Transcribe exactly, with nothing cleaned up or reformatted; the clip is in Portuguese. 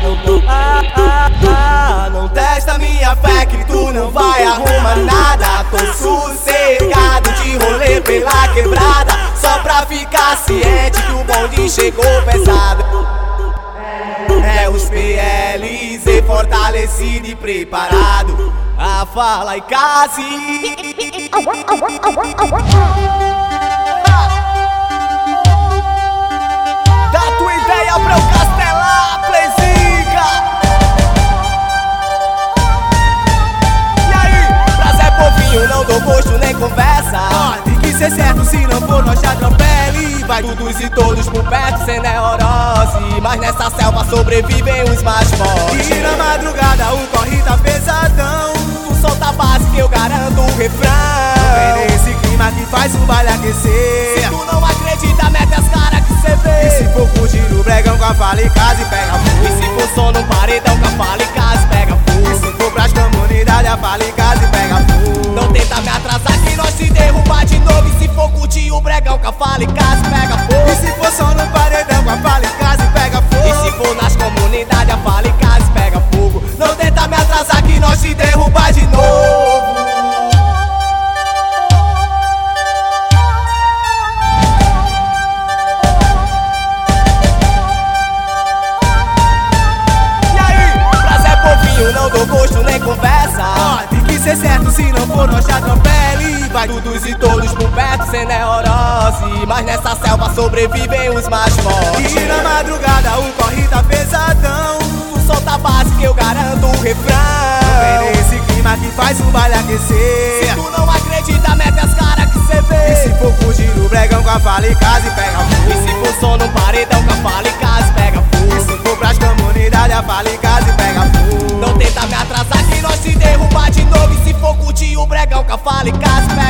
Ah, ah, ah, não testa minha fé que tu não vai arrumar nada. Tô sossegado de rolê pela quebrada, só pra ficar ciente que o bonde chegou pesado. É os P L Z fortalecido e preparado. A fala e case. Dá tua ideia pra eu castelar, Playzica. E aí, pra Zé Povinho não dou gosto nem conversa. Ah, tem que ser certo, se não for nós te atropele. Vai todos e todos por perto sem neurose, mas nessa selva sobrevivem os mais fortes. E na madrugada o corre tá pesadão, tu solta a base que eu garanto o refrão. Vem nesse clima que faz o baile aquecer. Se tu não acredita, mete as caras que cê vê. E se for fugir no bregão com a fala e casa e pega fogo. E se for só no paredão com a fala e casa e pega fogo. E se for pras comunidades a fala e casa e pega fogo. Não tenta me atrasar que nós se derrubar de novo. E se for curtir o bregão com a fala e casa e pega fogo. E se for só no paredão com a fala e casa e pega fogo. E se for nas comunidades a fala e casa e pega fogo. Não tenta me atrasar que nós se derrubar de novo. Não dou gosto nem conversa. Oh, tem que ser certo, se não for nós te atropele. Vai todos e todos por perto sem neurose, mas nessa selva sobrevivem os mais fortes. E na madrugada o corre tá pesadão, tu solta a base que eu garanto o refrão. Vem nesse clima que faz o baile aquecer. Se tu não acredita, mete as caras que cê vê. E se for fugir no bregão com a fala e casa e pega fogo. E se for só no paredão com a fala e casa e pega fogo. E se for pras comunidades a fala e casa e pega fogo. Não tenta me atrasar que nós se derrubar de novo. E se for curtir o bregão com a fala e casa